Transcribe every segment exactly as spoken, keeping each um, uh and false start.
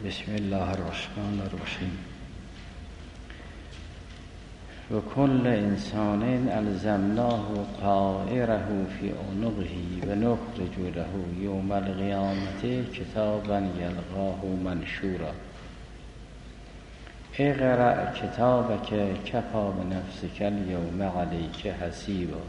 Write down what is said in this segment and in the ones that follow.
بسم الله الرحمن الرحیم. و کل انسان الزمناه طائره فی عنقه و نخرج له یوم القیامة کتابا یلقاه منشورا. اقرأ کتابک کفی بنفسک الیوم علیک حسیبا.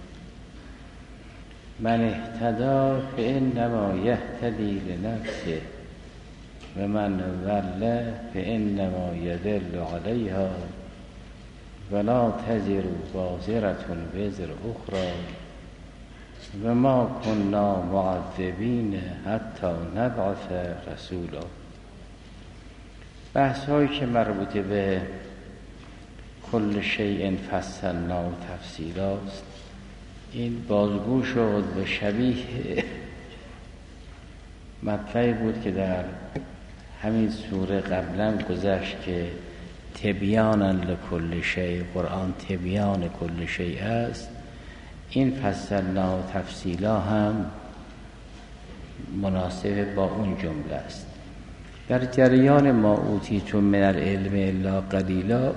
من اهتدی فانما یهتدی لنفسه و من ضل فانما یضل علیها ولا تزر وازرة وزر اخرى و ما كنا معذبین حتی نبعث رسولا. بحث هایی که مربوط به کل شیء فصلناه تفصیلا است، این بازگو شد و شبیه مطلبی بود که در همین سوره قبلا گذشت که تبیانا لکل شیء، قرآن تبیان کل شیء است. این فصلناه تفصیلا هم مناسب با اون جمله است. در جریان ما اوتیتم من العلم الا قلیلا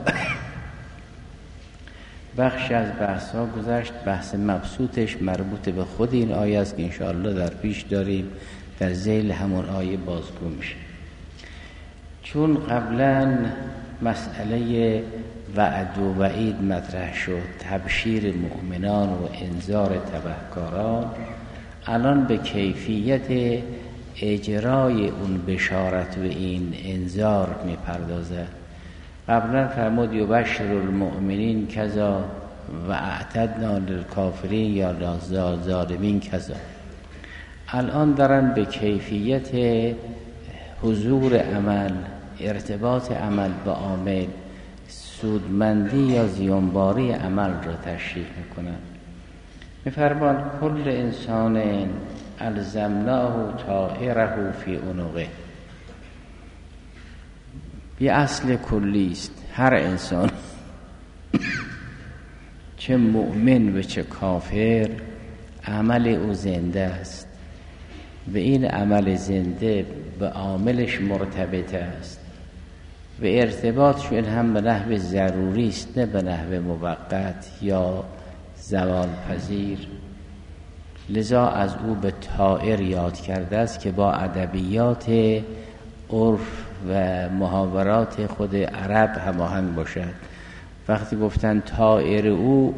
بخش از بحث ها گذشت. بحث مبسوطش مربوط به خود این آیه است که انشاءالله در پیش داریم، در ذیل همون آیه بازگو میشه. چون قبلا مسئله وعد و وعید مطرح شد، تبشیر مؤمنان و انذار تبهکاران، الان به کیفیت اجرای اون بشارت و این انذار میپردازه. قبلا فرمود یبشر المؤمنین کذا و اعتدنا للکافرین یا ظالمین کذا. الان دارن به کیفیت حضور عمل، ارتباط عمل با عامل، سودمندی یا زیانباری عمل را تشریح میکنن. میفرمان کل انسان الزمناه طائره فی عنقه. یه اصل کلی است. هر انسان چه مؤمن و چه کافر عمل او زنده است و این عمل زنده به عاملش مرتبط است و ارتباطشون هم به نحو ضروری است، نه به نحو موقت یا زوال پذیر. لذا از او به طائر یاد کرده است که با ادبیات عرف و محاورات خود عرب هماهنگ باشد. وقتی گفتن طائر او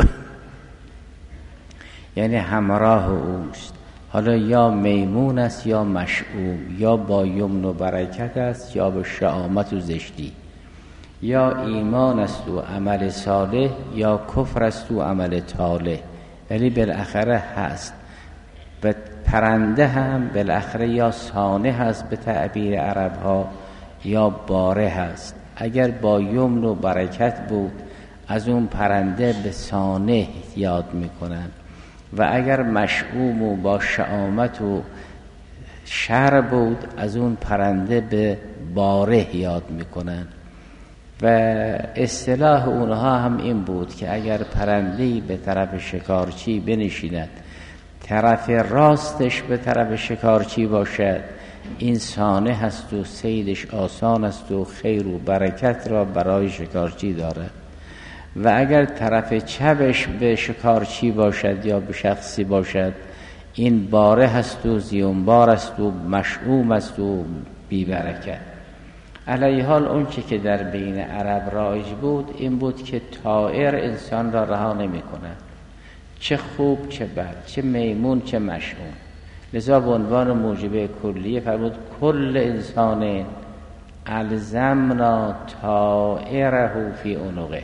یعنی همراه اوست. حالا یا میمون است یا مشؤوم، یا با یمن و برکت است یا به شهامت و زشتی، یا ایمان است و عمل صالح یا کفر است و عمل طالح. ولی بالاخره هست. و پرنده هم بالاخره یا صانع هست به تعبیر عرب ها یا باره هست. اگر با یمن و برکت بود از اون پرنده به صانع یاد میکنن و اگر مشؤوم و با شهامت و شر بود از اون پرنده به باره یاد میکنن. و اصطلاح اونها هم این بود که اگر پرنده‌ای به طرف شکارچی بنشیند، طرف راستش به طرف شکارچی باشد، این صانع هست و صیدش آسان است و خیر و برکت را برای شکارچی دارد. و اگر طرف چپش به شکارچی باشد یا به شخصی باشد، این باره هست و زیانبار است و مشؤوم است و بی برکت. علیه حال اون چه که در بین عرب رایج بود این بود که طائر انسان را رها نمی کند، چه خوب چه بد، چه میمون چه مشؤوم. لذا به عنوان موجبه کلیه فرمود کل انسان الزمنا طائره فی عنقه.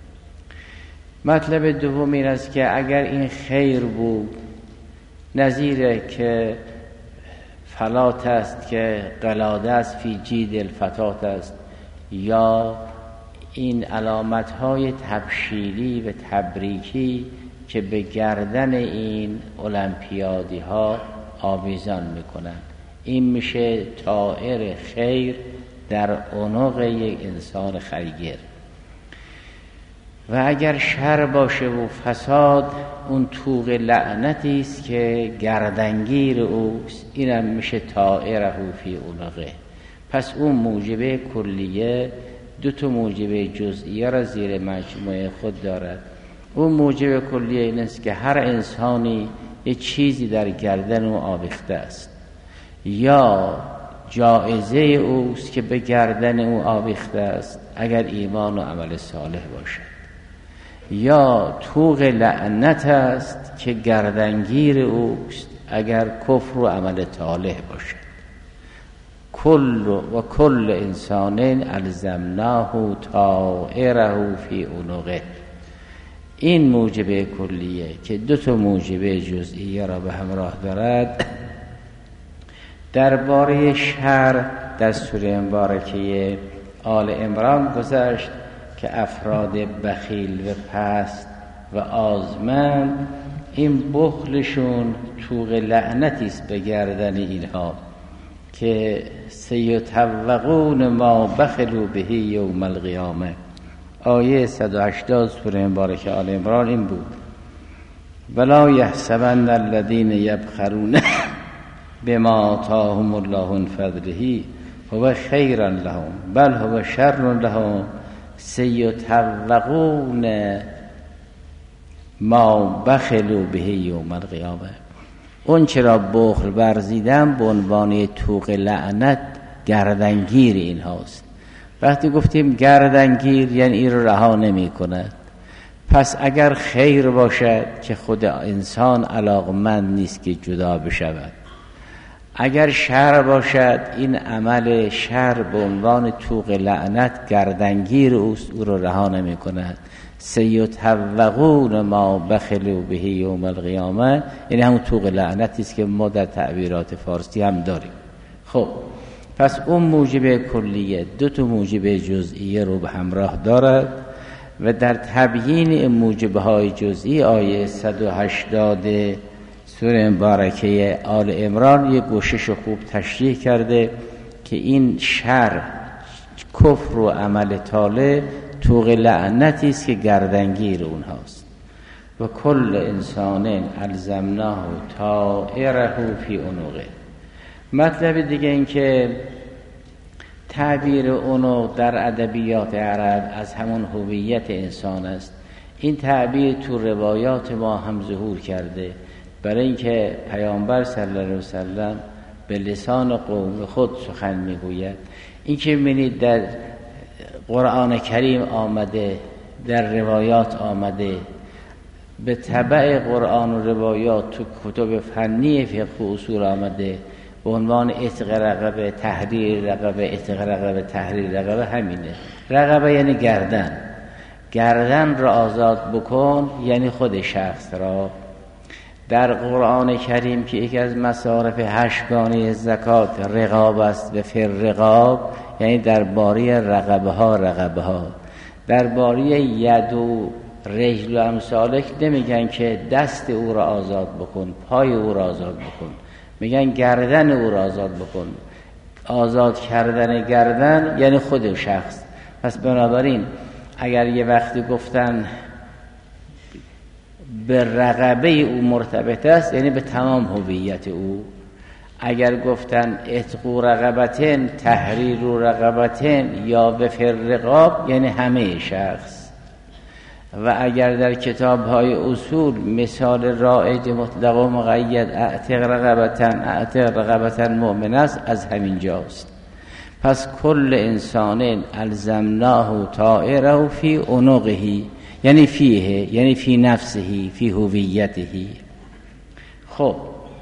مطلب دوم این است که اگر این خیر بود، نظیره که فلات است که قلاده است فی جید الفتات است، یا این علامت های تبشیری و تبریکی که به گردن این المپیادی ها آویزان میکنن، این میشه طائر خیر در عنق یک انسان خیگر. و اگر شر باشه و فساد، اون طوق لعنتی است که گردنگیر اوست، اینم میشه طائره فی عنقه. پس اون موجب کلیه دو تا موجب جزئیه را زیر مجموعه خود دارد. اون موجب کلیه این است که هر انسانی یه چیزی در گردن او آویخته است، یا جایزه اوست که به گردن او آویخته است اگر ایمان و عمل صالح باشد، یا طوق لعنت است که گردنگیر اوست اگر کفر و عمل طالح باشد. کل و کل انسان الزمناه طائره فی عنقه. این موجب کلیه که دو تا موجب جزئیه را به همراه دارد. درباره شر در سوره مبارکه آل عمران گذشت که افراد بخیل و پست و آزمند این بخلشون طوق لعنتی است به گردن اینها که سیطوقون ما بخلوا به یوم القیامه. آیه صد و هشتاد سوره مبارکه آل عمران این بود: ولا یحسبن الذین یبخلون بما آتاهم الله من فضله هو خیرا لهم بل هو شر لهم سیطوقون ما بخلوا به یوم القیامه. اون چرا بخل ورزیدن به عنوان طوق لعنت گردنگیر این هاست. وقتی گفتیم گردنگیر یعنی این رو رها نمی کند. پس اگر خیر باشد که خود انسان علاقمند نیست که جدا بشود، اگر شر باشد این عمل شر به عنوان طوق لعنت گردنگیر اوست، او رو رها نمی کند. سیطوقون ما بخلوا به یوم القیامه یعنی همون طوق لعنتی است که ما در تعبیرات فارسی هم داریم. خب پس اون موجب کلیه دو تا موجب جزئیه رو به همراه دارد و در تبیین این موجبهای جزئی آیه صد و هشتاد سوره مبارکه آل عمران یک گوشش خوب تشریح کرده که این شر، کفر و عمل طالح طوق لعنتی است که گردنگیر اونهاست. و کل انسان الزمناه طائره فی عنقه. مطلب دیگه این که تعبیر عنق در ادبیات عرب از همون هویت انسان است. این تعبیر تو روایات ما هم ظهور کرده، برای اینکه پیامبر صلی الله علیه وسلم به لسان قوم خود سخن میگوید. این که می‌بینید در قرآن کریم آمده، در روایات آمده، به تبع قرآن و روایات تو کتب فنی فقه و اصول آمده به عنوان عتق رقبه، تحریر رقبه، عتق رقبه، تحریر رقبه. همینه. رقبه یعنی گردن، گردن را آزاد بکن یعنی خود شخص را. در قرآن کریم که یکی از مصارف هشتگانه زکات رقاب است و فر رقاب یعنی درباره رقبه ها رقبه ها. درباره ید و رجل و امثالک نمیگن که دست او را آزاد بکن، پای او را آزاد بکن، میگن گردن او را آزاد بکن. آزاد کردن گردن یعنی خود شخص. پس بنابراین اگر یه وقتی گفتن به رقبه او مرتبط است یعنی به تمام هویت او. اگر گفتن عتق رقبتن، تحریر رقبتن یا به فر رقاب یعنی همه شخص. و اگر در کتاب‌های اصول مثال رائج مطلق و مقید اعتق رقبتن اعتق رقبتن مؤمن است، از همین جاست. پس کل انسان الزمناه طائره فی عنقه یعنی فیه، یعنی فی نفسه، فی هویته. خب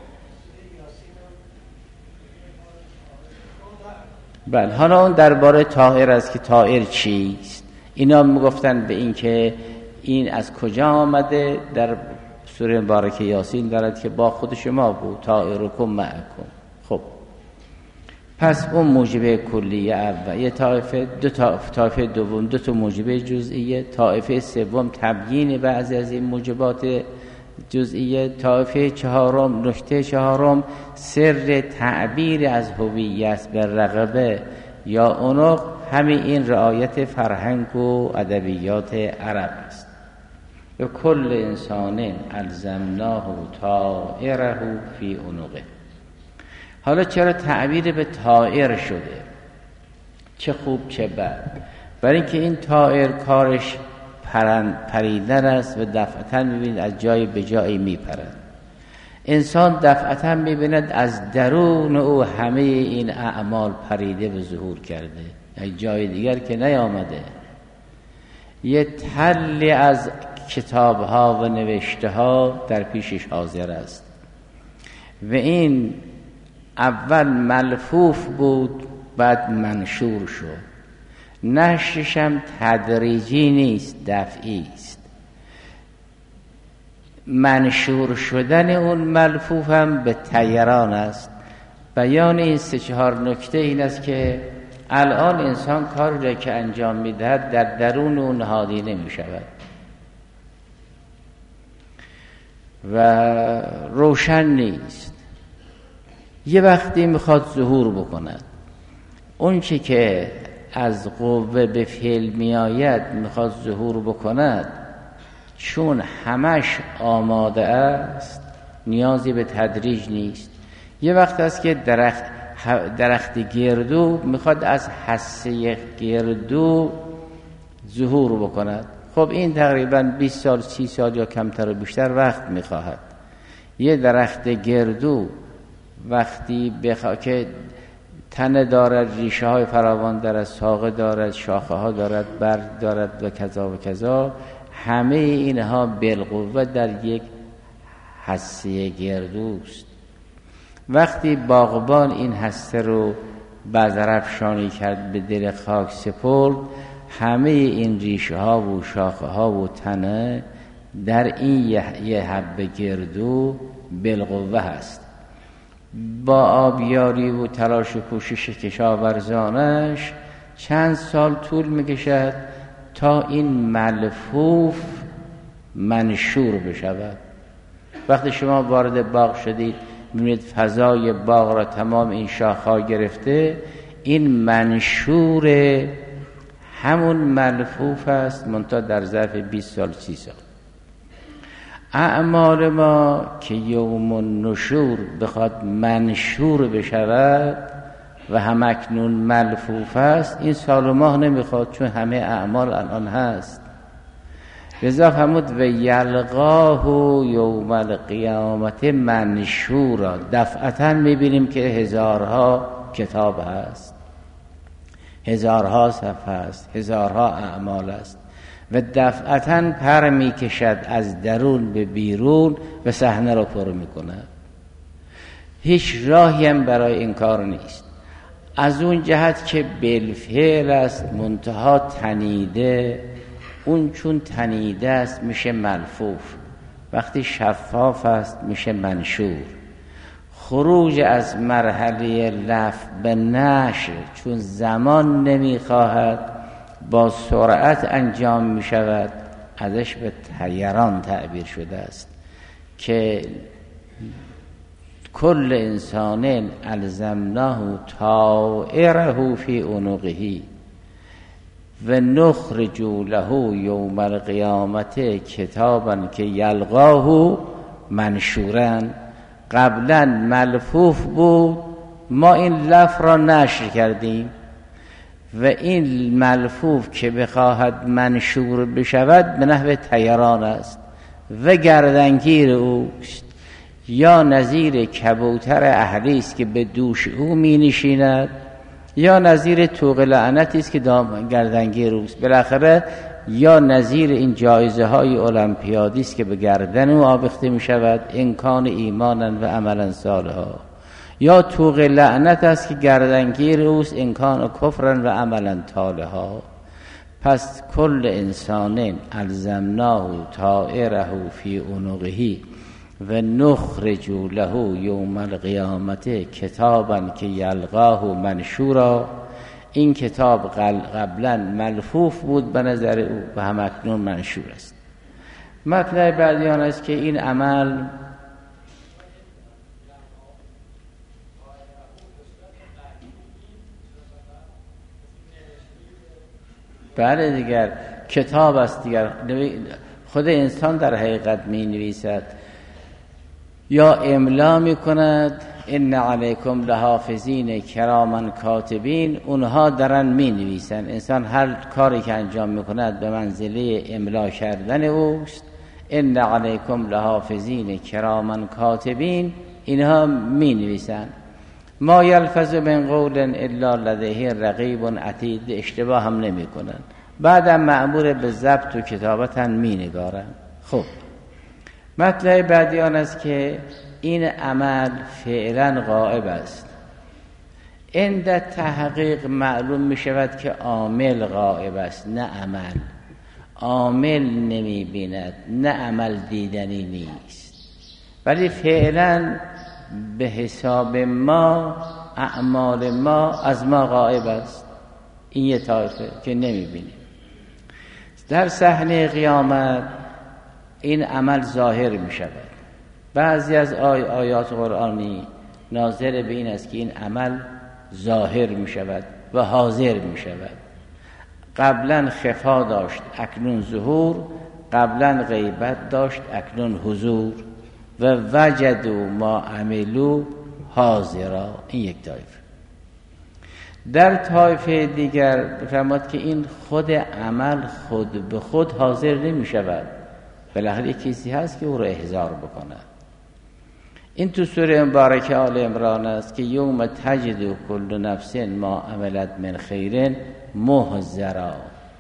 بله، حالا اون درباره طائر است که طائر چیست. اینا میگفتن به این که این از کجا آمده. در سوره مبارکه یاسین دارد که با خود شما بود، طائرکم معکم. خب پس اون موجب کلیه اول، یه طایفه، دو طایفه، طایفه دوم دو تا موجب جزئیه، طایفه سوم تبیین بعضی از این موجبات جزئیه، طایفه چهارم، نکته چهارم سر تعبیر از هویت به رقبه یا عنق، همین این رعایت فرهنگ و ادبیات عرب است. و کل انسان الزمناه طائره فی عنقه. حالا چرا تعبیر به طائر شده؟ چه خوب چه بد. برای اینکه این طائر کارش پرند پریدن است و دفعتا میبینید از جای به جایی میپرد. انسان دفعتا میبیند از درون او همه این اعمال پریده و ظهور کرده، از جای دیگر که نیامده. یه تلی از کتاب‌ها و نوشته‌ها در پیشش حاضر است و این اول ملفوف بود، بعد منشور شد. نشرش هم تدریجی نیست، دفعی است. منشور شدن اون ملفوف هم به طیران است. بیان این سه چهار نکته این است که الان انسان کاری را که انجام میدهد در درون اون نهادی نمی شود و روشن نیست. یه وقتی میخواد ظهور بکند، اون چی که از قوه به فعل می آید میخواد ظهور بکند، چون همش آماده است نیازی به تدریج نیست. یه وقت است که درخت درخت گردو میخواد از حصه گردو ظهور بکند. خب این تقریبا بیست سال سی سال یا کمتر و بیشتر وقت میخواهد. یه درخت گردو وقتی بخواد که تنه دارد، ریشه های فراوان دارد، ساقه دارد، شاخه ها دارد، برگ دارد و کذا و کذا، همه اینها بالقوه در یک حصه گردوست. وقتی باغبان این حصه رو بذرافشانی کرد، به دل خاک سپرد، همه این ریشه ها و شاخه ها و تنه در این یه, یه حبه گردو بالقوه هست. با آبیاری و تلاش و کوشش کشاورزانش چند سال طول میکشد تا این ملفوف منشور بشود. وقتی شما وارد باغ شدید میبینید فضای باغ را تمام این شاخه‌ها گرفته، این منشور همون ملفوف است، منتها در ظرف بیست سال سی سال. اعمال ما که یوم النشور بخواد منشور بشود و همکنون ملفوف است، این سال و ماه نمیخواد، چون همه اعمال الان هست. لذا فرمود و یلقاه یوم القیامت منشورا. دفعتا میبینیم که هزارها کتاب هست، هزارها صفحه است، هزارها اعمال است و دفعتا پر میکشد از درون به بیرون و صحنه را پر میکند. هیچ راهی هم برای این کار نیست. از اون جهت که بالفعل است، منتها تنیده، اون چون تنیده است میشه ملفوف، وقتی شفاف است میشه منشور. خروج از مرحله لف به نشر چون زمان نمیخواهد، با سرعت انجام می شود، ازش به طیران تعبیر شده است که کل انسان الزمناه طائره فی عنقه و نخرج له یوم القیامت کتابا که یلقاه منشورا. قبلا ملفوف بود، ما این لف را نشر کردیم و این ملفوف که بخواهد منشور بشود به نحو طیران است و گردنگیر اوست، یا نظیر کبوتر اهلی است که به دوش او می نشیند، یا نظیر طوق لعنتی است که گردنگیر اوست. بالاخره یا نظیر این جایزه های المپیادی است که به گردن او آویخته می شود، ان کان ایمانا و عملا صالحا، یا طوق لعنت است که گردنگیر اوست، ان کان کفرا و عملا طالحا. پس کل انسان الزمناه طائره فی عنقه و نخرج له یوم القیامت کتابا که یلقاه منشورا. این کتاب قبلا ملفوف بود به نظر او و همکنون منشور است. مطلب بعدی آن است که این عمل بله دیگر کتاب است دیگر. خود انسان در حقیقت می نویسد، یا املا می کند، ان علیکم لحافظین کراما کاتبین، اونها دارن می نویسن. انسان هر کاری که انجام میکند به منزله املا کردن اوست. ان علیکم لحافظین کراما کاتبین، اینها می نویسن. ما یلفظ من قول الا لدیه رقیب عتید، اشتباه هم نمی کنن. بعدم مأمور به ضبط و کتابتن می نگارن. خب مطلب بعدی آن است که این عمل فعلا غائب است. عند تحقیق معلوم می شود که عامل غائب است، نه عمل. عامل نمی بیند، نه عمل دیدنی نیست. ولی فعلا به حساب ما اعمال ما از ما غائب است. این یه طایفه که نمی بینیم. در صحنه قیامت این عمل ظاهر می شود. بعضی از آی آیات قرآنی ناظر به این است که این عمل ظاهر می شود و حاضر می شود. قبلا خفا داشت اکنون ظهور، قبلا غیبت داشت اکنون حضور. و وجدوا ما عملوا حاضرا. این یک طایفه. در طایفه دیگر بفرماد که این خود عمل خود به خود حاضر نمی شود، بالاخره کسی هست که او را احضار بکنه. این تو سوره مبارکه آل عمران است که یوم تجد کل نفس ما عملت من خیر محضرا.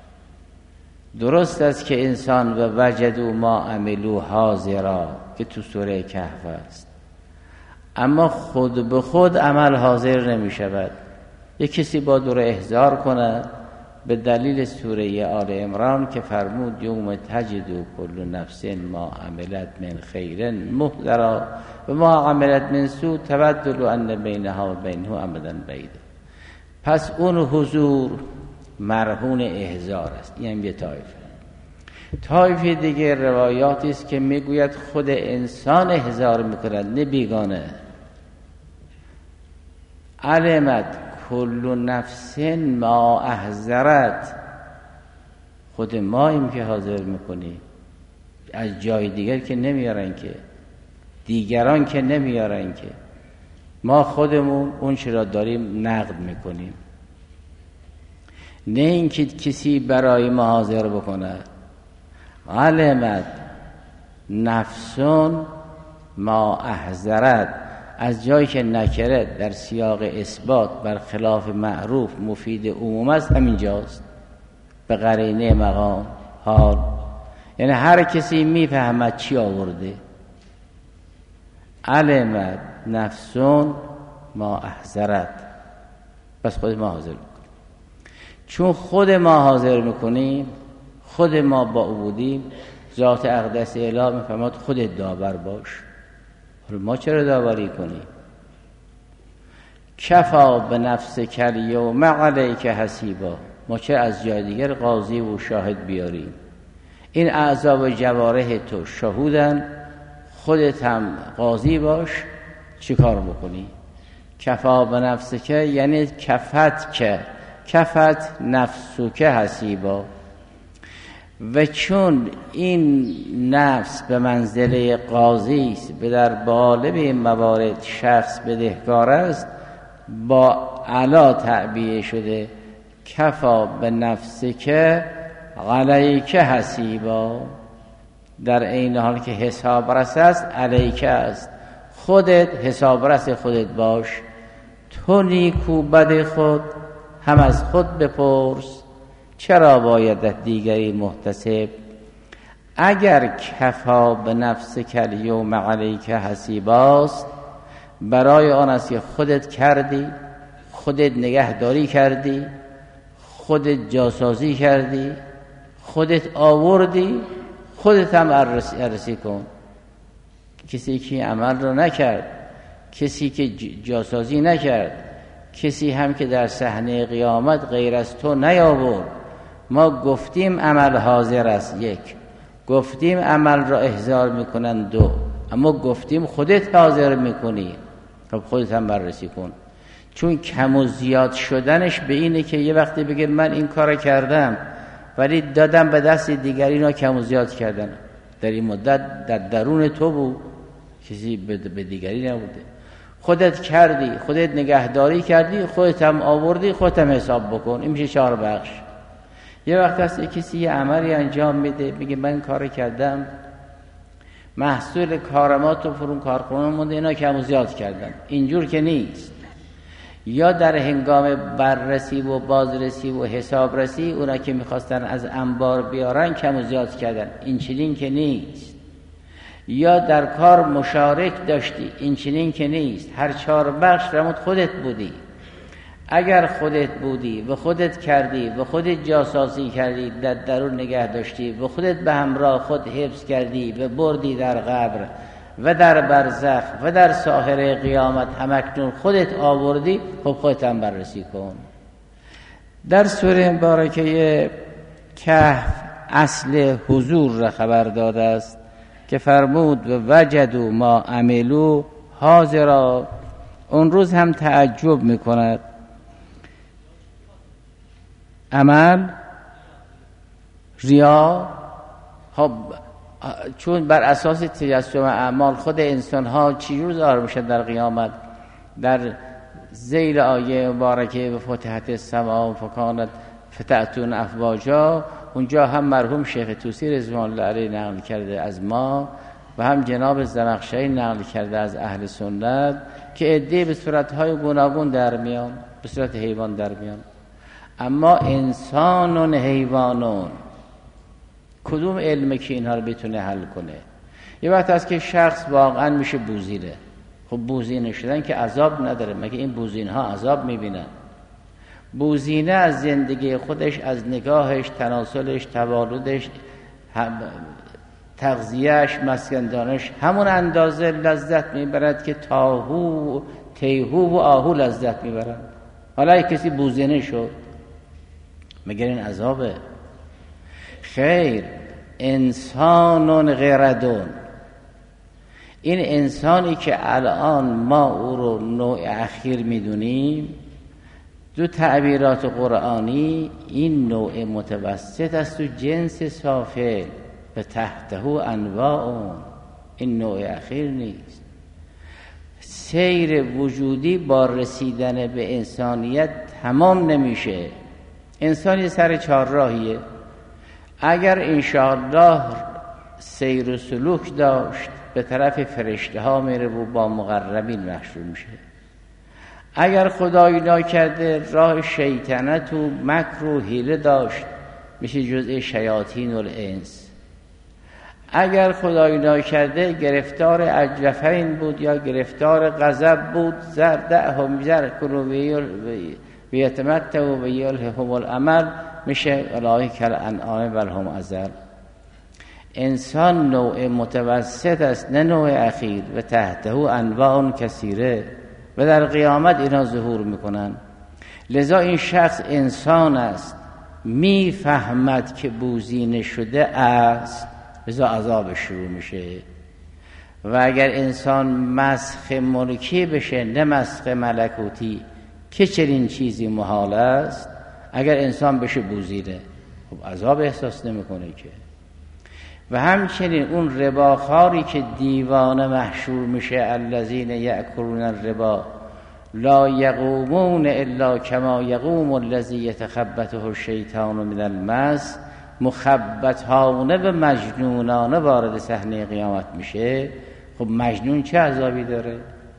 درست است که انسان و وجدوا ما عملوا حاضرا که تو سوره کهف است، اما خود به خود عمل حاضر نمی شود. یک کسی با دور احضار کنه به دلیل سوره آل عمران که فرمود یوم تجد کل نفس ما عملت من خیر محضرا و ما عملت من سوء تبدل ان بینها و بینه امدا بعید. پس اون حضور مرهون احضار است. این یه طایفه. طایفه دیگه روایاتی است که میگوید خود انسان احضار میکند، نه بیگانه. علمت کل نفس ما احضرت، خود ماییم که حاضر میکنیم، از جای دیگر که نمیارن، که دیگران که نمیارن، که ما خودمون اون چرا داریم نقد میکنیم، نه اینکه کسی برای ما حاضر بکنه. علمت نفسون ما احضرت، از جایی که نکره در سیاق اثبات برخلاف معروف مفید عموم است، همینجاست به قرینه مقام حال، یعنی هر کسی میفهمد چی آورده. علمت نفسون ما احضرت، بس خود ما حاضر میکنیم. چون خود ما حاضر میکنیم، خود ما با عبودیم، ذات اقدس اله میفهمد خودت داور باش. ما چرا داوری کنی؟ کفا به نفس کلیوم علیک حسیبا، ما چرا از جای دیگر قاضی و شاهد بیاریم؟ این اعضا و جوارح تو شهودن، خودت هم قاضی باش. چی کار بکنی؟ کفا به نفس که یعنی کفت که کفت نفسو که حسیبا. و چون این نفس به منزله قاضی است، به در بالب این موارد شخص بدهکار است، با علا تعبیه شده کفا به نفس که علیک حسیبا، در این حال که حساب رس است علیک است، خودت حساب رس خودت باش. تو نیکو بد خود هم از خود بپرس، چرا باید دیگری محتسب؟ اگر کفا به نفس کلیوم علیک حسیباست، برای آن است که خودت کردی، خودت نگهداری کردی، خودت جاسازی کردی، خودت آوردی، خودت هم ارسی کن. کسی که عمل رو نکرد، کسی که جاسازی نکرد، کسی هم که در صحنه قیامت غیر از تو نیاورد. ما گفتیم عمل حاضر است، یک گفتیم عمل را احضار میکنن، دو اما گفتیم خودت حاضر میکنی، خب خودت هم بررسی کن. چون کم و زیاد شدنش به اینه که یه وقتی بگه من این کار کردم ولی دادم به دست دیگری، اینا کم و زیاد کردن، در این مدت در درون تو بود، کسی به دیگری نبوده. خودت کردی، خودت نگهداری کردی، خودت هم آوردی، خودت هم حساب بکن. این میشه چهار بخش. یه وقت هست کسی یه عملی انجام میده، میگه من کار کردم، محصول کارمات و فرون کارخونه مونده، اینا کم و زیاد کردن. اینجور که نیست. یا در هنگام بررسی و بازرسی و حسابرسی اونا که میخواستن از انبار بیارن کم و زیاد کردن. این چنین که نیست. یا در کار مشارک داشتی، این چنین که نیست. هر چهار بخش رمود خودت بودی. اگر خودت بودی و خودت کردی و خودت جاسازی کردی، در درون نگه داشتی و خودت به همراه خود حفظ کردی و بردی در قبر و در برزخ و در ساحره قیامت همکنون خودت آوردی، خب خودت هم بررسی کن. در سوره مبارکه کهف اصل حضور را خبر داده است که فرمود و وجدوا ما عملوا حاضرا. اون روز هم تعجب میکند. عمل ریا، خب چون بر اساس تجسم اعمال خود انسان ها چجور ظاهر میشن در قیامت؟ در ذیل آیه مبارکه و فتحت السماء فکانت فتحتون افواجا، اونجا هم مرحوم شیخ طوسی رضوان الله علیه نقل کرده از ما و هم جناب زمخشری نقل کرده از اهل سنت که عده‌ای به صورتهای گوناگون در میان، به صورت حیوان در میان. اما انسانون حیوانون، کدوم علمه که اینها رو بتونه حل کنه؟ یه وقت هست که شخص واقعا میشه بوزینه. خب بوزینه شدن که عذاب نداره، مگه این بوزین ها عذاب میبینن؟ بوزینه از زندگی خودش، از نگاهش، تناسلش، توالدش، تغذیهش، مسکندانش همون اندازه لذت میبرد که تاهو تیهو و آهو لذت میبرن. حالا یک کسی بوزینه شد، مگر این عذابه؟ خیر، انسانون غیردون، این انسانی که الان ما او رو نوع اخیر میدونیم، دو تعبیرات قرآنی، این نوع متوسط است و جنس سافل و تحته انواع، این نوع اخیر نیست. سیر وجودی با رسیدن به انسانیت تمام نمیشه. انسانی سر چهار راهیه. اگر انشاءالله سیر و سلوک داشت به طرف فرشته ها میره و با مقربین محشور میشه. اگر خدایی ناکرده راه شیطنت و مکر و حیله داشت میشه جزء شیاطین الانس. اگر خدایی ناکرده گرفتار اجلفین بود یا گرفتار غضب بود، زردهم زرکنو بیتمتعوا و یلههم الامل، میشه اولئک الانعام بل هم اضل. انسان نوع متوسط است، نه نوع اخیر. و تحته انواع کثیره، و در قیامت اینا ظهور میکنن. لذا این شخص انسان است، میفهمد که بوزینه شده است، لذا عذاب شروع میشه. و اگر انسان مسخ ملکی بشه نه مسخ ملکوتی، که چنین چیزی محال است، اگر انسان بشه بوزینه، خب عذاب احساس نمیکنه که. و همچنین اون رباخواری که دیوانه محشور میشه، الذین یأکلون الربا لا یقومون الا کما یقوم الذی یتخبطه الشیطان من المس، مخبطانه و مجنونانه وارد صحنه قیامت میشه. خب مجنون چه عذابی داره؟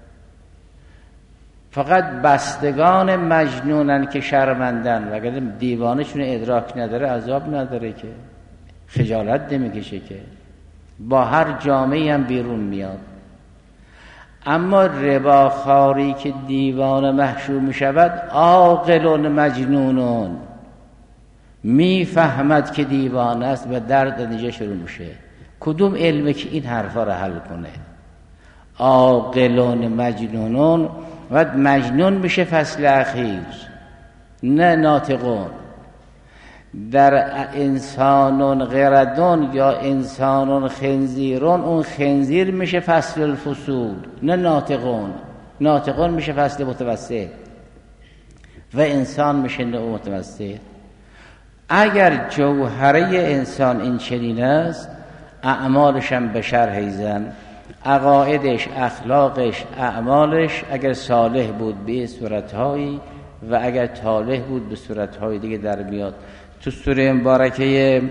فقط بستگان مجنونن که شرمندن، و اگر دیوانه چون ادراک نداره عذاب نداره که، خجالت نمیکشه که، با هر جامعه هم بیرون میاد. اما رباخواری که دیوانه محشور میشود، عاقل مجنونون، میفهمد که دیوانه است و درد نتیجه شروع میشه. کدوم علمه که این حرفا رو حل کنه؟ عاقلون مجنونون. و مجنون میشه فصل اخیر، نه ناطقون. در انسانون غیردون یا انسانون خنزیرون، اون خنزیر میشه فصل الفصول، نه ناطقون. ناطقون میشه فصل متوسط و انسان میشه نوع متوسط. اگر جوهره انسان این چنین است، اعمالش هم به شرح ایزن. عقایدش، اخلاقش، اعمالش اگر صالح بود به صورتهایی و اگر طالح بود به صورتهای دیگه در میاد. تو سوره مبارکه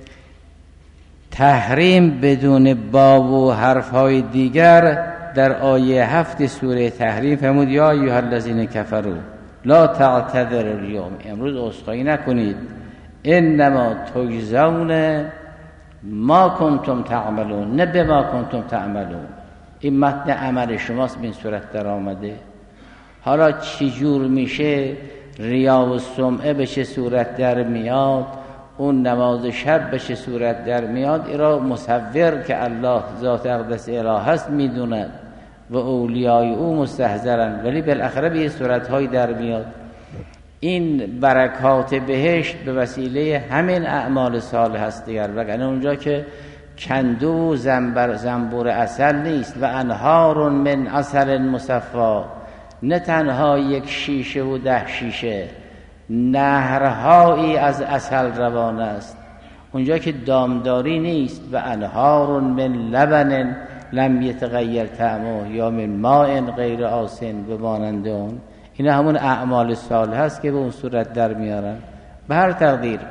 تحریم بدون باب و حرفهای دیگر در آیه هفت سوره تحریم فرمود یا ایها الذین کفروا لا تعتذروا اليوم، امروز عذرخواهی نکنید، انما تجزون ما کنتم تعملون نه به ما کنتم تعملون. این متن عمل شماست به این صورت در آمده. حالا چی جور میشه، ریا و سمعه به چه صورت در میاد، اون نماز شب به چه صورت در میاد، این را مصور که الله ذات اقدس اله هست میدوند و اولیای او مستحضرن، ولی بالاخره به صورت‌های در میاد. این برکات بهشت به وسیله همین اعمال صالح هست دیگر، وگرنه اونجا که کندو و زنبر زنبور عسل نیست و انهار من عسل مصفا، نه تنها یک شیشه و ده شیشه، نهرهایی از عسل روان است. اونجا که دامداری نیست و انهار من لبن لم یتغیر طعمه یا من ماء غیر آسن به مانند اون. این همون اعمال صالح هست که به اون صورت در میارن. به هر تقدیر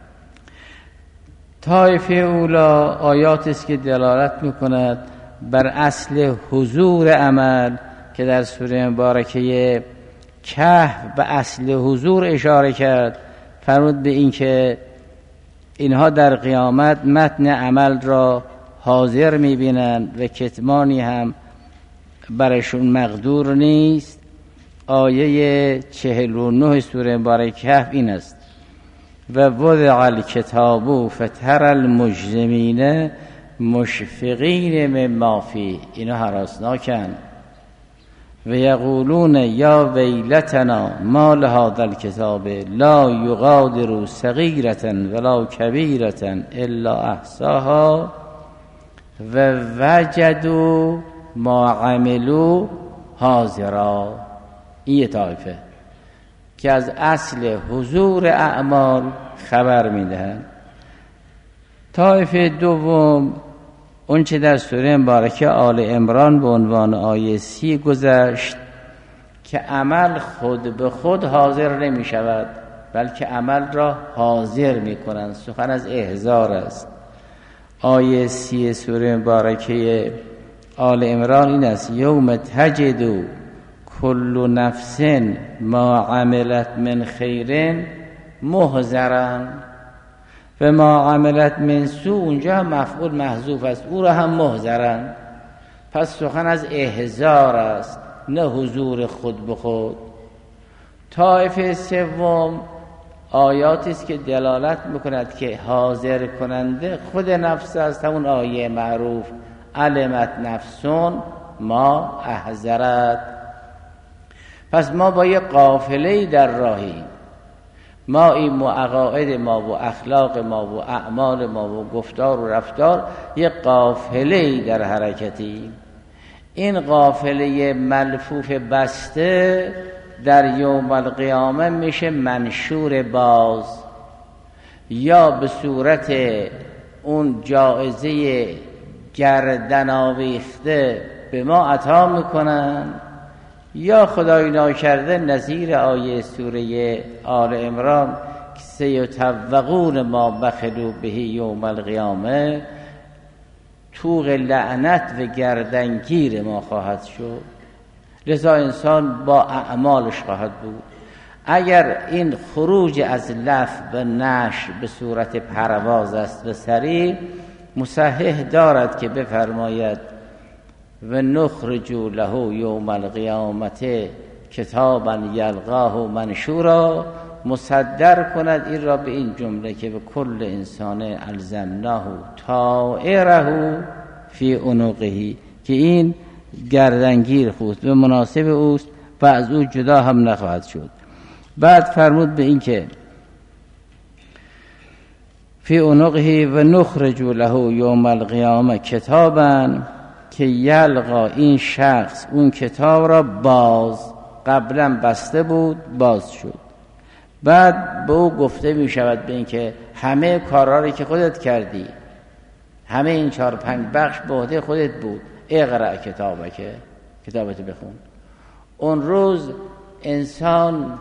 طایفه اولا آیات است که دلالت میکند بر اصل حضور عمل که در سوره مبارکه کهف به اصل حضور اشاره کرد. فرمود به این که اینها در قیامت متن عمل را حاضر میبینند و کتمانی هم برشون مقدور نیست. آیه چهل و نه سوره مبارکه کهف این است و وضع الکتاب فتر المجرمین مشفقین مما فیه، اینا هراسناکن و یقولون یا ویلتنا ما لهذا الکتاب لا یغادر صغیرة ولا کبیرة الا احصاها و وجدوا ما عملوا حاضرا. این یه طایفه که از اصل حضور اعمال خبر میدهند. طایفه دوم اون چه در سوره مبارکه آل عمران به عنوان آیه سی گذشت که عمل خود به خود حاضر نمی شود بلکه عمل را حاضر می کنند. سخن از احضار است. آیه سی سوره مبارکه آل عمران این است یوم تجد کل نفس ما عملت من خیر محضرا و ما عملت من سوء، اونجا هم مفعول محذوف است، او را هم محضرا. پس سخن از احضار است نه حضور خود به خود. طایفه سوم آیاتی است که دلالت میکند که حاضر کننده خود نفس است، همون آیه معروف علمت نفسون ما احضرت. پس ما با یه قافله‌ای در راهیم، ما این عقاید ما و اخلاق ما و اعمال ما و گفتار و رفتار یه قافله‌ای در حرکتیم. این قافله ملفوف بسته در یوم القیامه میشه منشور باز، یا به صورت اون جایزه گردن آویخته به ما عطا میکنن، یا خدای ناکرده نظیر آیه سوره آل عمران که سیطوقون ما بخلوا به یوم القیامه، طوق لعنت و گردنگیر ما خواهد شد. لذا انسان با اعمالش خواهد بود. اگر این خروج از لف و نشر به صورت پرواز است و سریع، مصحح دارد که بفرماید و نخرج له یوم القیامت کتابا یلقاه منشورا، مصدر کند این را به این جمله که به کل انسان الزمناه طائره فی عنقه، که این گردنگیر خود به مناسب اوست و از او جدا هم نخواهد شد. بعد فرمود به این که فی عنقه و نخرج له یوم القیامه کتابا که یلقا، این شخص اون کتاب را باز، قبلا بسته بود باز شد. بعد به او گفته می شود به این که همه کارهایی که خودت کردی، همه این چهار پنج بخش به عهده خودت بود، اقرأ کتابک، کتابت بخون. اون روز انسان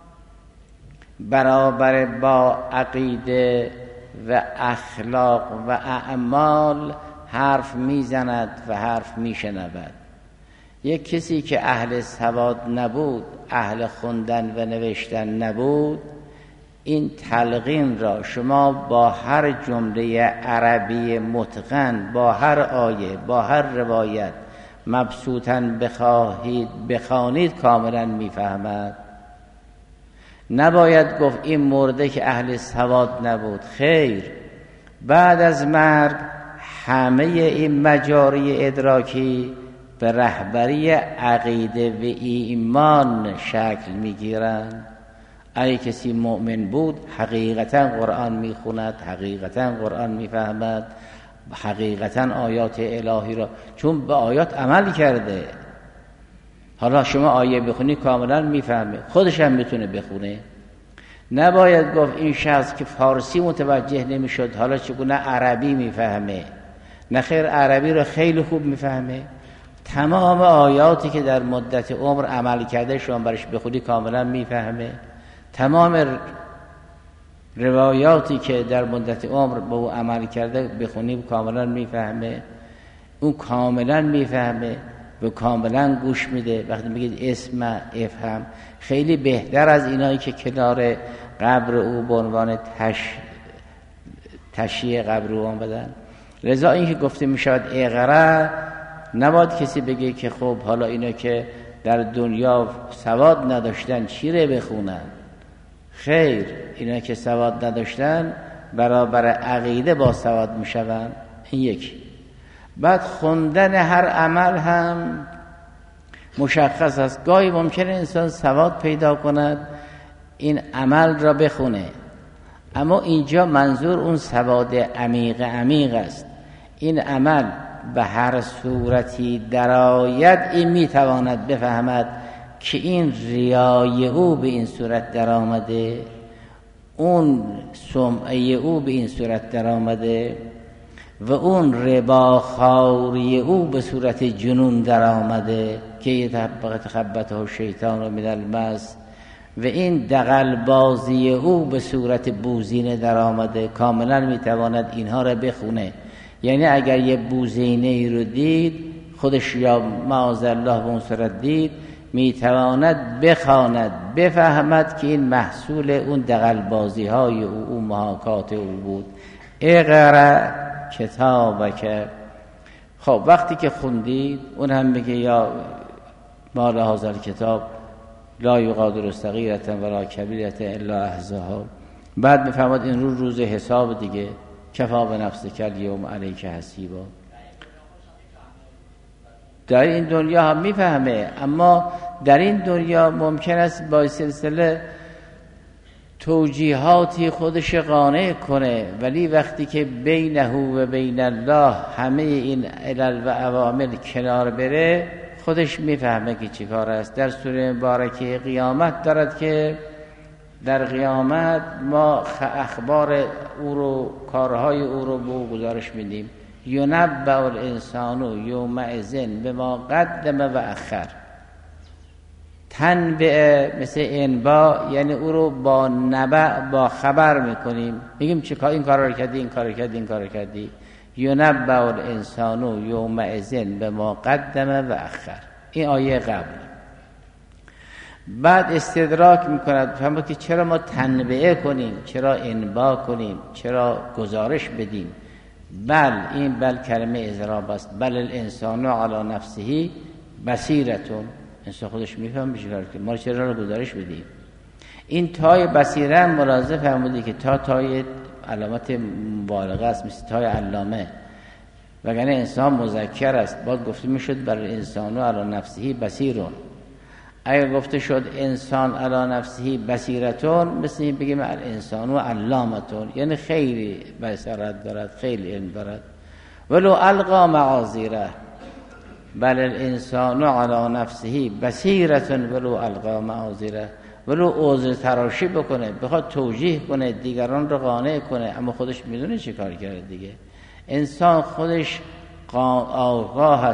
برابر با عقیده و اخلاق و اعمال حرف میزند و حرف میشنود. یک کسی که اهل سواد نبود، اهل خوندن و نوشتن نبود، این تلقین را شما با هر جمله عربی متقن، با هر آیه، با هر روایت مبسوطاً بخواهید بخوانید کاملا میفهمد. نباید گفت این مرده که اهل سواد نبود. خیر، بعد از مرگ همه این مجاری ادراکی به رهبری عقیده و ایمان شکل میگیرند. اگه کسی مؤمن بود حقیقتا قرآن میخوند، حقیقتا قرآن میفهمد، حقیقتا آیات الهی را، چون به آیات عمل کرده. حالا شما آیه بخونی کاملا میفهمه، خودش هم میتونه بخونه. نباید گفت این شخص که فارسی متوجه نمیشد حالا چگونه عربی میفهمه. نخیر، عربی رو خیلی خوب میفهمه. تمام آیاتی که در مدت عمر عمل کرده شما برش بخونی کاملا میفهمه. تمام روایاتی که در مدت عمر با او عمل کرده بخونی کاملا میفهمه. اون کاملا میفهمه و کاملا گوش میده. وقتی میگید اسمع افهم، خیلی بهتر از اینایی که کنار قبر او به عنوان تش تشییع قبر او بدن. لذا این که گفته میشود اقرا، نباید کسی بگه که خب حالا اینا که در دنیا سواد نداشتن چی رو بخونن. خیر، اینا که سواد نداشتن برابر عقیده با سواد میشوند. این یکی. بعد خوندن هر عمل هم مشخص است. گاهی ممکنه انسان سواد پیدا کند این عمل را بخونه، اما اینجا منظور اون سواد عمیق عمیق است. این عمل به هر صورتی درآید این میتواند بفهمد که این ریای او به این صورت در آمده، اون سمعه او به این صورت در آمده و اون رباخواری او به صورت جنون در آمده که یتحبقت خبته شیطان و من المس، و این دغل بازی او به صورت بوزینه در آمده. کاملا میتواند اینها را بخونه. یعنی اگر یه بوزینه ای رو دید، خودش یا معاذالله به اون صورت دید، میتواند بخواند بفهمد که این محصول اون دغل بازی های او، اون محاکات او بود. اقرأ کتابک. خب وقتی که خوندید، اون هم بگه یا مال هذا الکتاب لا یغادر صغیرة ولا کبیرة الا احصاها. بعد میفهمد این روز روز حساب دیگه. کفا بنفسک الیوم علیک حسیبا. در این دنیا هم میفهمه، اما در این دنیا ممکن است با سلسله توجیهاتی خودش قانع کنه، ولی وقتی که بینه و بین الله همه این علل و عوامل کنار بره، خودش میفهمه که چی کار است. در سوره مبارکه قیامت دارد که در قیامت ما اخبار او رو، کارهای او رو به او گزارش میدیم. ینبأ الانسان یومئذ بما قدم و اخر. تنبئه مثل انبا، یعنی او رو با نبأ، با خبر میکنیم، میگیم چه کار، این کار رو کردی، این کار رو کردی، این کار رو کردی. ینبأ الانسان یومئذ بما قدم و اخر. این آیه قبل. بعد استدراک میکند، فهمد که چرا ما تنبئه کنیم، چرا انبا کنیم، چرا گزارش بدیم. بل، این بل کلمه اضراب است. بل الانسان علی نفسه بصیرتون. انسان خودش میفهم بشه کار که ما چرا رو گزارش بدیم. این تای بصیره ملاحظه فرمودی که تا تای علامت مبالغه است، مثل تای علامه، وگرنه انسان مذکر است. باید گفته میشد بر الانسان علی نفسه بصیرون. اگر گفته شد انسان علی نفسه بصیرتون، مثل این بگیم الانسان علامتون، یعنی خیلی بصیرت دارد، خیلی علم دارد. ولو القا معاذیره، بل الانسان علی نفسه بصیرتون ولو القا معاذیره. ولو عذر تراشی بکنه، بخواد توجیه کنه، دیگران رو قانع کنه، اما خودش میدونه چه کار کرده دیگه. انسان خودش آگاه است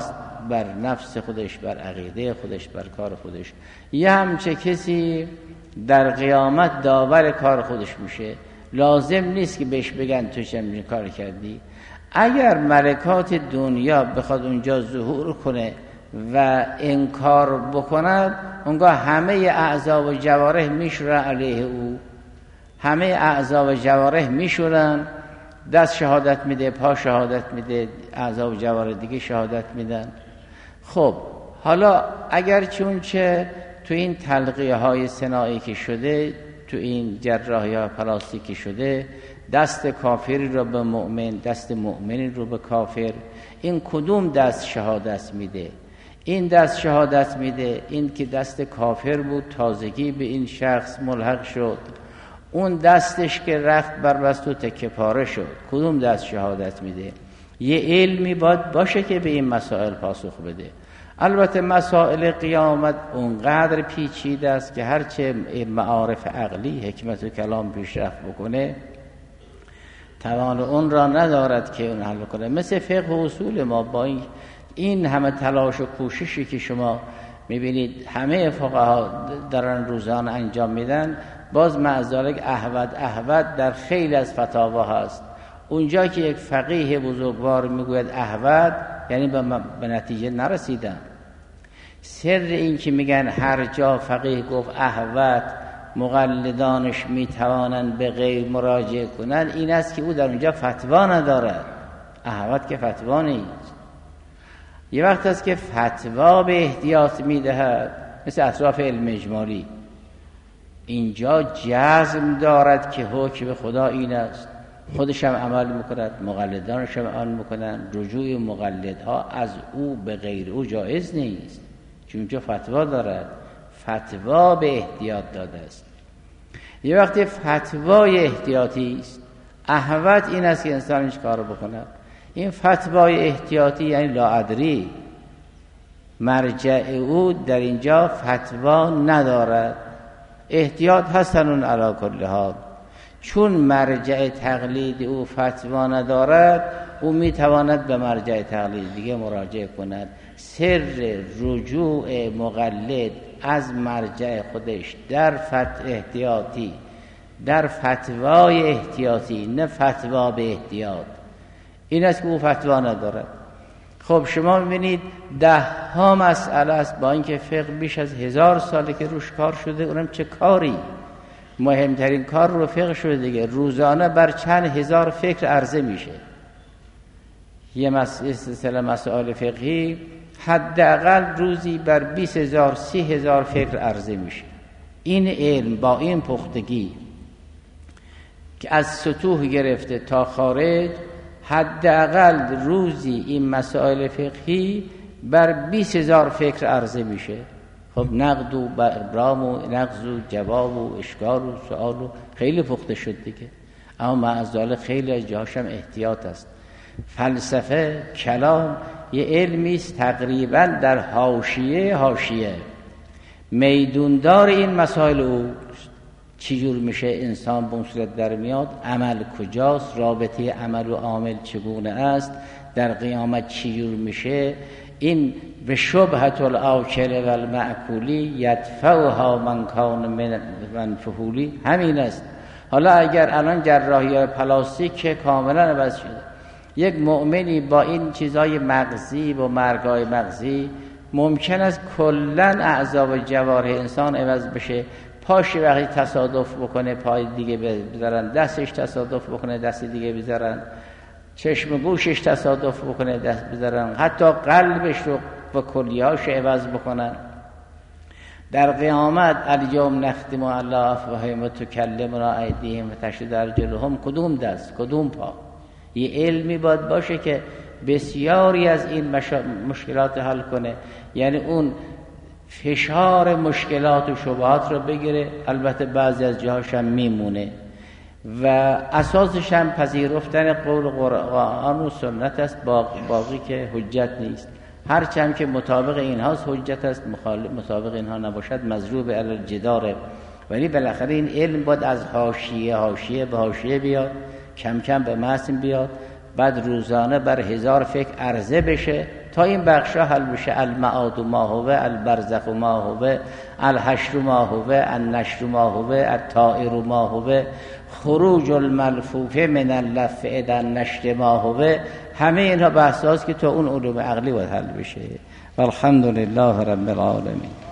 بر نفس خودش، بر عقیده خودش، بر کار خودش. یه همچه کسی در قیامت داور کار خودش میشه، لازم نیست که بهش بگن تو چه کار کردی. اگر ملکات دنیا بخواد اونجا ظهور کنه و انکار بکند، اونگاه همه اعضا و جوارح میشورن علیه او، همه اعضا و جوارح میشورن، دست شهادت میده، پا شهادت میده، اعضا و جوارح دیگه شهادت میدن. خب حالا اگر چون چه تو این تلقیه های صناعی که شده، تو این جراحی ها پلاستیکی شده، دست کافری رو به مؤمن، دست مؤمنی رو به کافر، این کدوم دست شهادت میده؟ این دست شهادت میده این که دست کافر بود، تازگی به این شخص ملحق شد، اون دستش که رفت بربست و تکه پاره شد، کدوم دست شهادت میده؟ یه علمی باید باشه که به این مسائل پاسخ بده. البته مسائل قیامت اونقدر پیچیده است که هرچه معارف عقلی، حکمت و کلام پیشرفت بکنه، توان اون را ندارد که اون حل کنه. مثل فقه و اصول ما، با این این همه تلاش و کوششی که شما میبینید همه فقها دارن روزانه انجام میدن، باز معذالک احود احود در خیلی از فتاوا هست. اونجا که یک فقیه بزرگوار میگوید احود، یعنی به نتیجه نرسیدن. سر این که میگن هر جا فقیه گفت احود، مقلدانش میتوانند به غیر مراجعه کنند، این است که او در اونجا فتوا ندارد. احود که فتوا نیست. یه وقت است که فتوا به احتیاط میدهد، مثل اطراف علم اجمالی، اینجا جزم دارد که حکم خدا این است، خودش هم عمل میکند، مقلدانش هم عمل میکنند، رجوع مقلدها از او به غیر او جایز نیست، چون اونجا فتوا دارد. فتوا به احتیاط داده است. یه وقتی فتوای احتیاطی است، احوت این است که انسان هیچ کار بکنه. این فتوای احتیاطی یعنی لاادری، مرجع او در اینجا فتوا ندارد. احتیاط هستن علی کل حال، چون مرجع تقلید او فتوا ندارد، او میتواند به مرجع تقلید دیگه مراجعه کند. سر رجوع مقلد از مرجع خودش در فتوا احتیاطی، در فتوای احتیاطی، نه فتوا به احتیاط، این است که او فتوا ندارد. خب شما میبینید ده ها مسئله است، با اینکه فقه بیش از هزار ساله که روش کار شده، اونم چه کاری، مهمترین کار رو فقه شده دیگه. روزانه بر چند هزار فکر عرضه میشه. یه مسئله مسائل فقهی حداقل روزی بر بیست هزار سی هزار فکر عرضه میشه. این علم با این پختگی که از سطوح گرفته تا خارج، حداقل روزی این مسائل فقهی بر بیست هزار فکر عرضه میشه. خب نقد و ابرام و نقض و جواب و اشکال و سوال و خیلی پخته شد دیگه. اما معذاله خیلی از جاهاشم احتیاط است. فلسفه، کلام یه علمی است تقریبا در حاشیه حاشیه. میدوندار این مسائل اوست. چجور میشه انسان به اون صورت در میاد، عمل کجاست، رابطه عمل و عامل چگونه است، در قیامت چجور میشه. این به شبهت الاکل و المأکولی یدفعها من کان من فحولی، همین است. حالا اگر الان جراحی پلاستیک که کاملا عوض شده، یک مؤمنی با این چیزای مغزی و مرگای مغزی ممکن است کلن اعضا و جوارح انسان عوض بشه. پاش وقتی تصادف بکنه پای دیگه بذارن، دستش تصادف بکنه دست دیگه بذارن، چشم گوشش تصادف بکنه دست بذارن، حتی قلبش رو و کلیهاش عوض بکنن. در قیامت الیوم نختم علی افواههم و تکلمنا ایدیهم و تشهد ارجلهم، کدوم دست کدوم پا؟ یه علمی باید باشه که بسیاری از این مشا... مشکلات حل کنه، یعنی اون فشار مشکلات و شبهات رو بگیره. البته بعضی از جاهاش هم میمونه و اساسش هم پذیرفتن قول قرآن و سنت است، باقی که حجت نیست. هرچند که مطابق اینهاست حجت است، مخالف مطابق اینها نباشد مضروب علی الجدار. ولی بالاخره این علم باید از حاشیه حاشیه به حاشیه بیاد، کم کم به متن بیاد، بعد روزانه بر هزار فکر عرضه بشه تا این بخشا حل بشه، المعاد ما هو، البرزخ ما هو، الحشر ما هو، النشر ما هو، الطائر ما هو، خروج الملفوف من اللف الی النشر ما هو. همه اینها بحث هاست که تا اون علوم عقلی باید حل بشه. والحمد لله رب العالمین.